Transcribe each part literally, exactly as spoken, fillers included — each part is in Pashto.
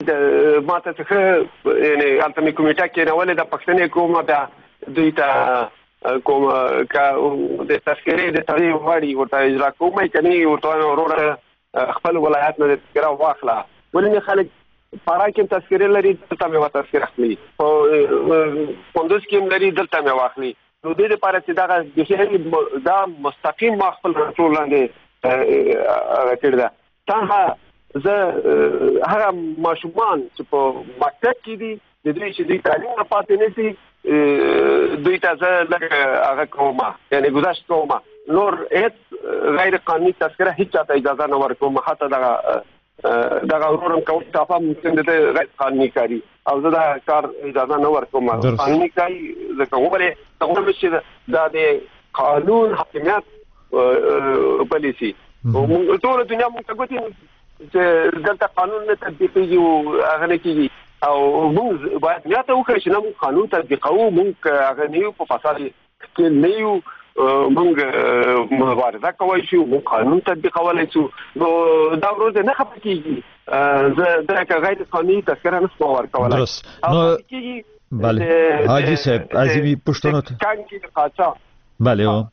ما ته څه یعنی هلته مې کمیټه کېنولې ده پښتنې کومه بیا دوی ته کوم که د تذکرې د تغییر غواړي ورته اجرا کوم که نه ورته وایم وروره خپل ولایت نه د تذکره واخله ولې خلک فراه کې هم تذکرې لري دلته مې ورته تذکره اخلي کندوز کې هم لري دلته مې واخلي نو دې دپاره چې دغه دا مستقیم ما خپل کنټرول لاندې کړې ده تنها زه هغه ماشومان چې په مکتب کې دي د دوی چې دوی تعلیم نه پاتې نه شي دوی ته زه لږ هغه کوم یعنې گذشت کوم نور هېڅ غیر قانوني تذکره هېڅ چاته اجازه نه ورکوم حتی دغه دغه ورورم کوم ټاپه ممکن د غیر قانوني کاري او زه دا کار اجازه نه ورکوم قانوني کاري ځکه وولې څنګه چې دا د قانون حاکمیت پلي شي ټوله دنیا موږ ته ګوتې چې دلته قانون نه تطبیقېږي او هغه نه کېږي او موږ باید بیا ته وکړو چې نه موږ قانون تطبیقوو موږ هغه نه یو په فساد کې نه یو موږ مبارزه کولی شو موږ قانون تطبیقولی شو نو دا ورځ نه خفه کېږي زه دغه غیر قانوني تذکره نه شم ورکولی درست نو بله حاجي صاحب عظیمي پوښتنو ته کانګې د قاچاق بله هو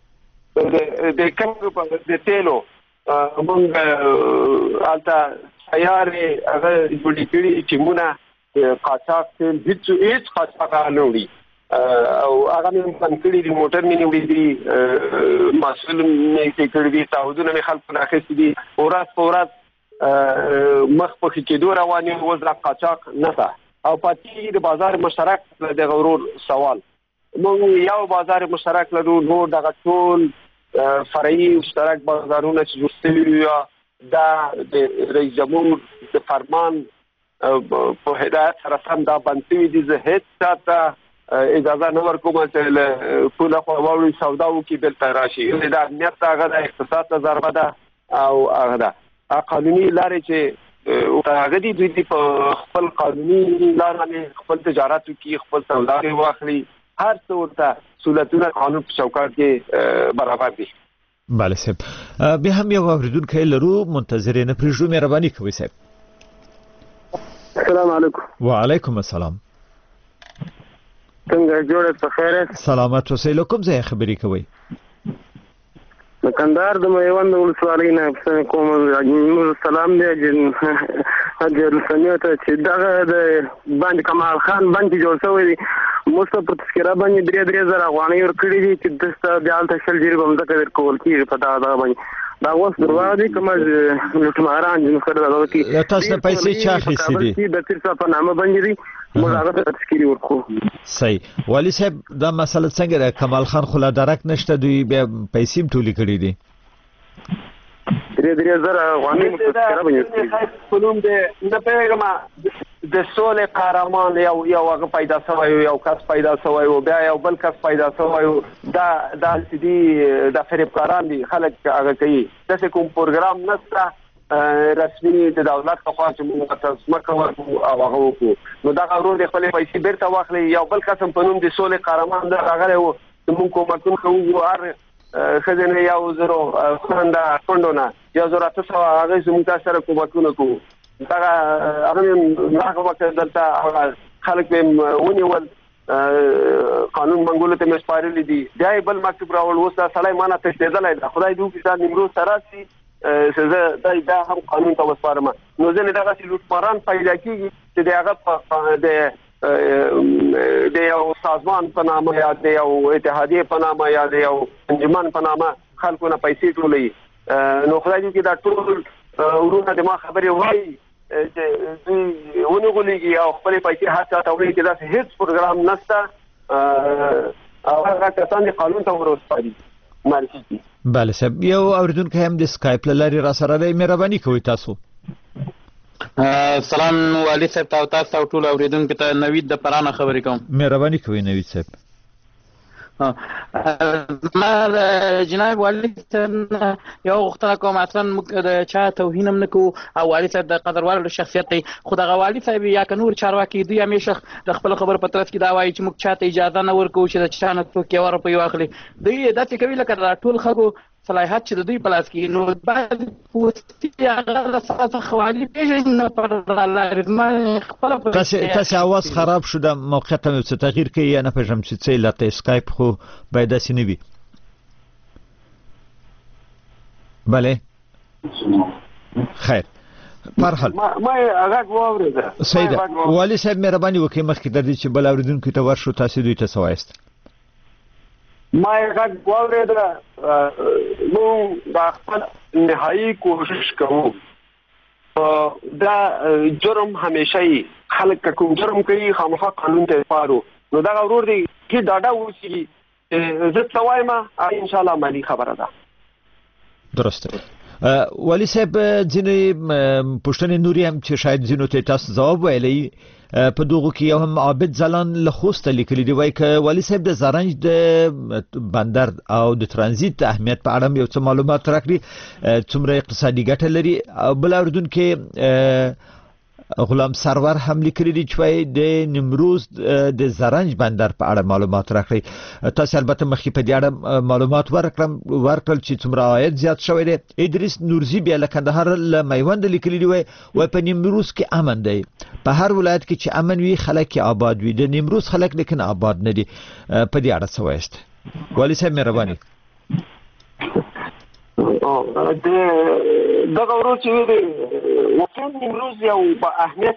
د کانګو د تیلو موږ هلته سیارې هغه جوړې کړي ټیمونه قاچاق تیل هېڅ هېڅ قاچاق نه وړي او هغه مې بند کړي دي موټر مې نیولي دي مسؤل مې کړي دي تعهدونه مې خلکو نه اخیستي دي ورځ په ورځ مخ په ښه کېدو روان یم اوس دا قاچاق نشته او پاتې د بازار مشترک دغه ورور سوال موږ یو بازار مشترک لرو نور دغه ټول فرعي مشترک بازارونه چې جوړ شوي وي دا د رئیس جمهور د فرمان په هدایت سره سم دا بند شوي دي زه هېڅ چاته اجازه نه ورکوم چې له پوله خوا واوړي سودا وکړي دلته راشي د امنیت هغه د اقتصاد ته ضربه ده او هغه ده قانوني لارې چې هغه دي دوی په خپل قانوني لار باندې خپل تجارت وکړي خپل سودا واخلي هر څه ورته سهولتونه قانون په چوکاټ کې برابر دي بله صاحب بیا هم یو اورېدونکی لرو منتظر یې نه پرېږدو مهرباني کوئ صاحب السلام علیکم وعلیکم السلام څنګه جوړ په خیر سلامت اوسئ له کوم ځایه خبرې کوئ د کندهار د میوند ولسوالۍ نه کوم سلام دی حاجي رسنیو ته چې دغه د باندې کمال خان باندې جوړ شوی دی موږ په تذکره باندې درې درې زره افغانۍ ورکړي دي چې دسته بیا هلته شل جریبه مځکه درکول کېږي په دغه دغه باندې دا اوس درواغ دي که موږ لوټماران دي نو ښه دغه کې تاسو نه پیسې چا اخیستې دي د تیر څه په نامه باندې دي موږ هغه ته تذکرې ورکړو صحیح والي صاحب دا مسله څنګه ده کمال خان خو لا درک نشته دوی بیا پیسې هم ټولې کړي دي درې درې زره افغانۍ مو په تذکره باندې په نوم د نه پوهېږم د سولې قهرمان یو یو هغه پیدا شوی یو کس پیدا شوی و بیا یو بل کس پیدا شوی دا داسې دي دا فریبکاران دي خلک هغه کوي داسې کوم پروګرام نشته رسمي د دولت لخوا چې موږ ته ځمکه ورکړو او هغه وکړو نو دغه ورور د خپلې پیسې بیرته واخلي یو بل قسم په نوم د سولې قهرمان دا راغلی و موږ کومکونه کوو هر ښځې نه یو زرو خونده کونډو نه یو زرو اته سوه هغې زموږ تاسو سره کومکونه کوو دغه هغه مې هغه وخت دلته خلک مې ونیول قانون منګولو ته مې سپارلي دي بیا یې بل مکتوب راوړ اوس دا سړی ما نه تښتېدلی ده خدای دې وکړي دا نیمروز ته راشي زه دا هم قانون ته وسپارم نو ځینې دغسې لوټماران پیدا کېږي چې د هغه د د یو سازمان په نامه یا د یو اتحادیې په نامه یا د یو انجمن په نامه خلکو نه پیسې ټولوي نو خدای دې وکړي دا ټول ورونه د ما خبرې وایي چې دوی ونغولېږي او خپلې پیسې هر چا ته وړي چې داسې هېڅ پروګرام نشته او هغه کسان د قانون ته وروسپاري معرفي کړي بله صاحب یو اورېدونکی هم د سکایپ له لارې را سره دی مهرباني کوئ تاسو سلام والي صاحب ته او تاسو ته او ټولو اورېدونکو ته نوید د فراه نه خبرې کوم مهرباني کوئ نوید صاحب ما جناب والي صاحب یو غوښتنه کوم اصلا موږ د چا توهین هم نه کوو او والي صاحب د قدروال شخصیت دی خو دغه والي صاحب یا که نور چارواکي دوی همیشه د خپلو خبرو په ترڅ کې دا وایي چې موږ چا ته اجازه نه ورکوو چې د چا نه څوک یوه روپۍ واخلي دوی داسې کوي لکه د ټول خلکو صلاحیت چې د دوی په لاس کې نو باید پوستي هغه د ساده خوالي پیژني پر لارې خپل تاسو تاسو اواز خراب شو د موقعیت مې څه تغییر کوي یا نه پېژم چې څه لته اسکایپ خو باید داسې نه وي. بله خیر مرحل ما ما هغه واورېده. سید والي صاحب مهرباني وکړئ مخکې د دې چې بل اوریدونکو ته ورشو تاسو دوی ته سوایست. ما هغه واورېده. نو دا خپل نهایي کوشش کوو دا جرم همیشه خلک کوم جرم کوي خامخا قانون ته پارو نو دا ورور دی چې دادا وسی زه څوایم ان شاء الله مالي خبره ده. درسته. والي صاحب ځینې پښتنې نوري هم چې شاید ځینو ته تاسو جواب ویلی په دغه کې یو هم عابد زلان له خوسته لیکلي دی وای ک والي صاحب د زرنج د بندر او د ترانزیت اهمیت په اړه یو څه معلومات راکړي څومره اقتصادي ګټه لري بل اردن کې غلام سرور هم لیکلي دی چې د نیمروز د زرنج بندر په اړه معلومات راکړي تاسو البته مخکې په دې اړه معلومات ورکړم ورکړل چې څومره عاید زیات شوی دی. ادریس نورزی بیا له کندهار له میوند لیکلي دی وای په نیمروز کې امن دی په هر ولایت کې چې امن وي خلک آباد وي د نیمروز خلک لیکن آباد نه دي په دې اړه څه وایست والي صاحب مهرباني. او د دغه ورو چې دی وکم نیمروز یو په اهمیت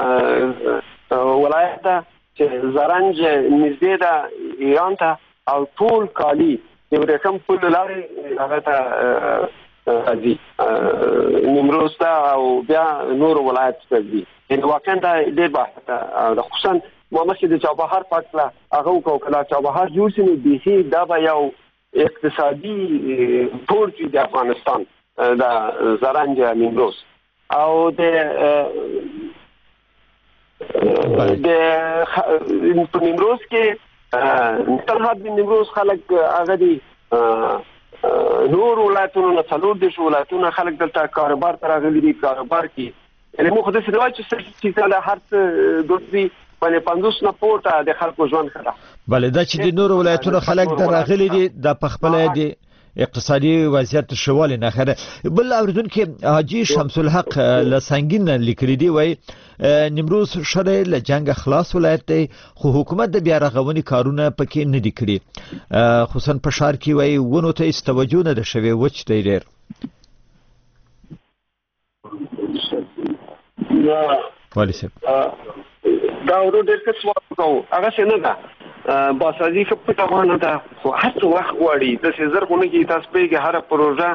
ولایت چې زرنج نږدې ده ایران ته او ټول کالی د ورکم په لارې هغه ته راځي نیمروز ته او بیا نور ولایت ته ځي. ان واقعا دا ډېر بحث ده خصوصا مامشه د چابهار پاتله هغه کو کلا چابهار جوړ شي به دا به یو اقتصادي پورتی د افغانستان د زرنج نیمروز او د د نیمروز کې تنها د نیمروز خلک هغه دي نور ولایتونو نه څلور د ولایتونو خلک دلته کاروبار تر غلي دي کاروبار کې یعنی مو خدای سره چې چې له هر څه دوی باندې پنځوس نه پورته د خلکو ژوند کړه. بله دا چې د نور ولایتونو خلک دراغلي دي د پخپله دي اقتصادي وضعیت شوال نه خره. بل اوردون کې حاجی شمس الحق لسنگین لیکلی دی وای نیمروز شړې له جنگ خلاص ولایت دی خو حکومت د بیا رغونې کارونه پکې نه دي کړی خصوصا په شهر کې وای ونه ته استوجو نه شوی وچ دی ډیر. والي صاحب دا ورو ډېر څه سوال کوو هغه څنګه ده باسازي په توانه ده خو هڅه وخت غواړي د زرغونه کې تاسو په هر پروژه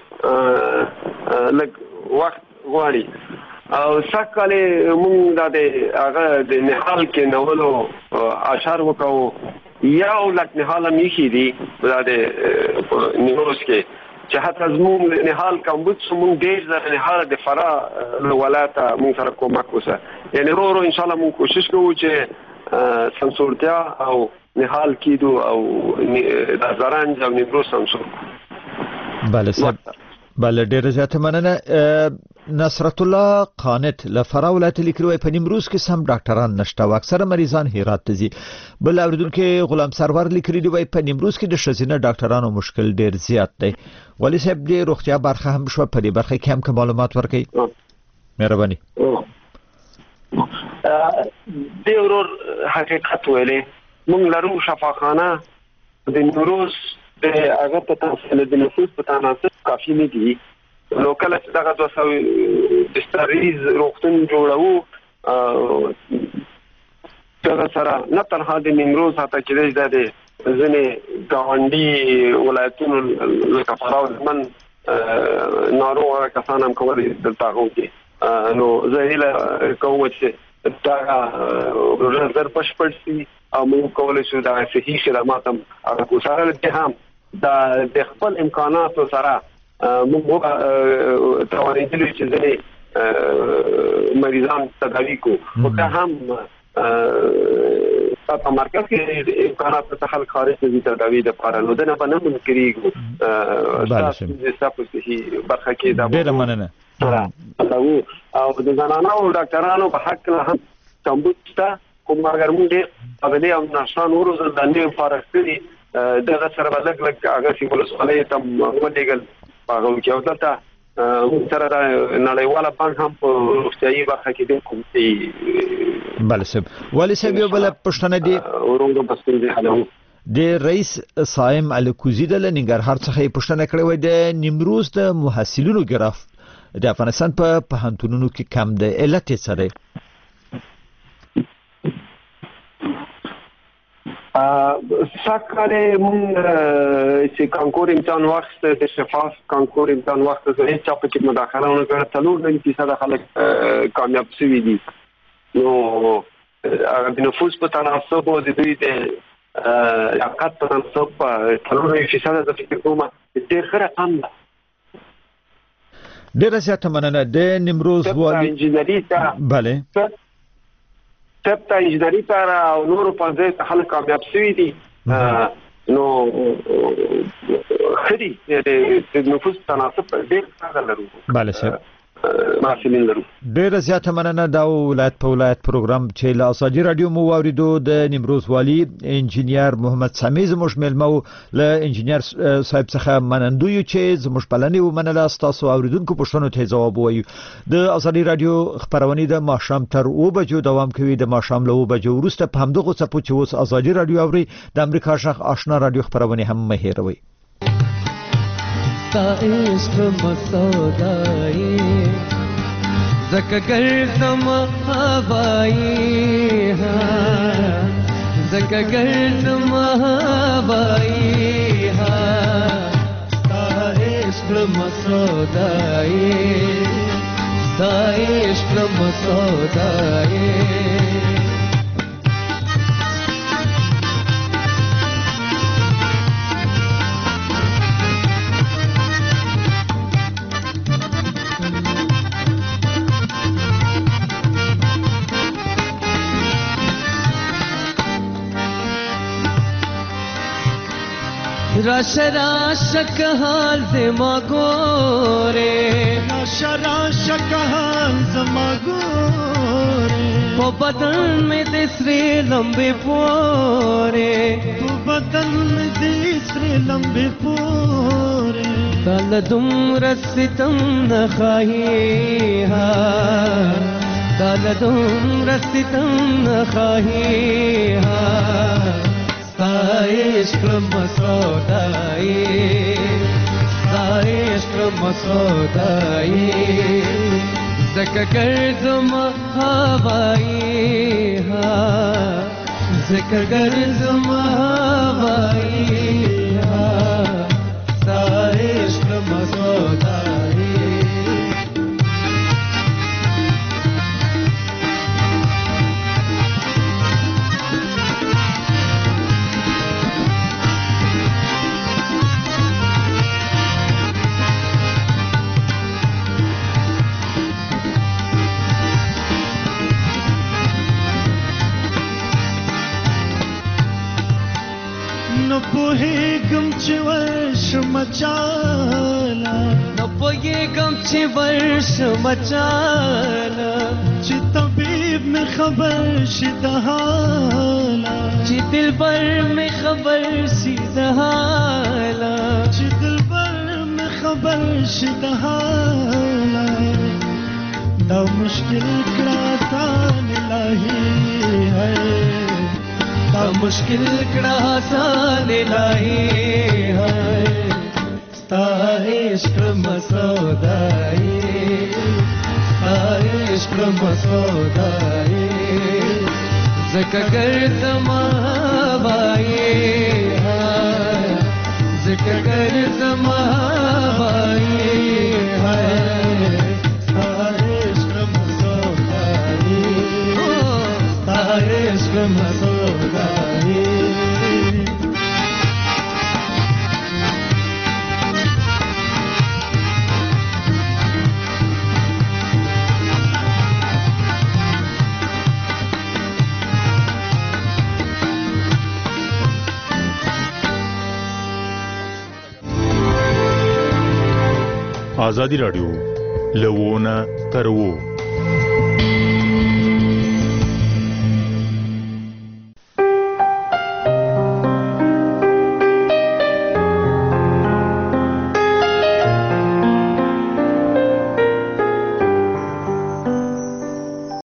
لګ وخت غواړي او سکهاله مونږ د هغه د نهال کې نوولو اشعار وکاو یو لک نهال میخي دي د نیمروز کې چې حتی زموږ نهال کمبود سمون ډېر زره نهال د فرا ولایت مونږ سره کومک وسه یعنی ورو ورو ان شاء الله مونږ کوشش کوو چې سنسورتیا او نهال کیدو او د زرنج او نیمروز سنسور. بله صاحب بله ډېر زیاته مننه. نصرت الله قانت له فرا ولایت لیکلي په نیمروز کې سم ډاکټران نشته او اکثره مریضان هرات ته ځي. بل اوریدونکو غلام سرور لیکلي دی په نیمروز کې د ښځینه ډاکټرانو مشکل ډېر زیات دی. والي صاحب د روغتیا برخه هم شو په دې برخه کې هم کوم معلومات ورکړي مهرباني. د ورور حقیقت ویلې موږ لرو شفاخانه د نیمروز د هغه په تاسو د نفوس په تناسب کافي نه دي نو کله چې دغه دوه سوه بستریز روغتون جوړو دا سره نه تنها د نیمروز حتی چې د ځینې ګاونډي ولایتونو لکه فرا من ناروغه کسان هم کولی دلته غوږي نو زه هیله کوم چې دا زر بشپړ شي او موږ کولی شو دا صحي خدمات هم هغه سره د هم د خپل امکاناتو سره موږ توانیدلی چې ځینې مریضان تداوي کو خو که هم په مرکز کې امکانات څخه خلک خارج ته ځي تداوي دپاره نو دنه به نه منکرېږو ستاسو صحي برخه کې دا ډېره مننه او د زنانه او ډاکټرانو په حق کې هم کمبود شته خو مګر موږ ډېر اغلې او نشان ورو زندانې فارغ کړي دغه سره لګ لګ هغه سی ولسوالۍ ته ولېګل هغه کې او دلته سره د نړیواله بانک هم په روغتیايي برخه کې د کومتي بله صاحب والي صاحب یو بله پوښتنه دي ورونو په ستونزې حلوي د رئیس صائم الکوزي د ننګرهار څخه پوښتنه کړې وای د نیمروز د محصلینو ګراف د افغانستان په پوهنتونونو کې کم دی علت یې څه دی؟ ساکاله مون چې کانکور امتحان وخت د شفاف کانکور امتحان وخت زه هیڅ په کې مداخله نه کړم څلور نه فیصد خلک کامیاب شوي دي نو هغه د نفوس په تناسب او د دوی د لیاقت په تناسب څلور نه فیصد د فکر کوم ډېر ښه رقم ده. ډېره زیاته مننه. د نیمروز والي انجینري ته بله طب ته انجینري ته او نورو په ځای ته خلک کامیاب شوي دي نو ښه دي د نفوس تناسب ډېر ښه لرو. بله صاحب محصلین لرو. ډېره زیاته مننه. دا ولایت په ولایت پروګرام چې له ازادي رادیو مو واوریدو د نیمروز والي انجینیر محمد سامي زموږ میلمه و. له انجینیر صاحب څخه منندو یو چې زموږ بلنې ومنله ستاسو اوریدونکو پوښتنو ته ځواب ووایو. د ازادي رادیو خپرونې د ماښام تر اوه بجو دوام کوي. د ماښام له اوه بجو وروسته په همدغو څپو چې اوس ازادي رادیو اوري د امریکا غږ آشنا رادیو خپرونې هم مه هېروئ. تا عشق مسودائی زکا گردم هوائی ها زکا گردم هوائی ها تا عشق مسودائی تا عشق مسودائی راش راش کحال زما گوره راش راش کحال زما گوره په بدن میں دسرے لمبے پورے په بدن میں دسرے لمبے پورے تال دم رستم نخواہی ها تال دم رستم نخواہی ها عشق مسودائی عشق مسودائی زکا گردم هوائی ها زکا گردم هوائی ها عشق مسودائی نو پوهیږم چې ورشم چاله نو پوهیږم چې ورشم چاله چې طبیب مې خبر شي د حاله چې دلبر مې خبر شي د حاله چې دلبر مې خبر شي د حاله دا مشکل کړه آسان الهي ہے تا مشکل کړه آسان الهي ہے ستا عشق مسودائی ستا عشق مسودائی زکا گردم هوائی ہے زکا گردم هوائی ہے ستا عشق مسودائی ستا عشق مسودائی آزادی رادیو لوونه ترو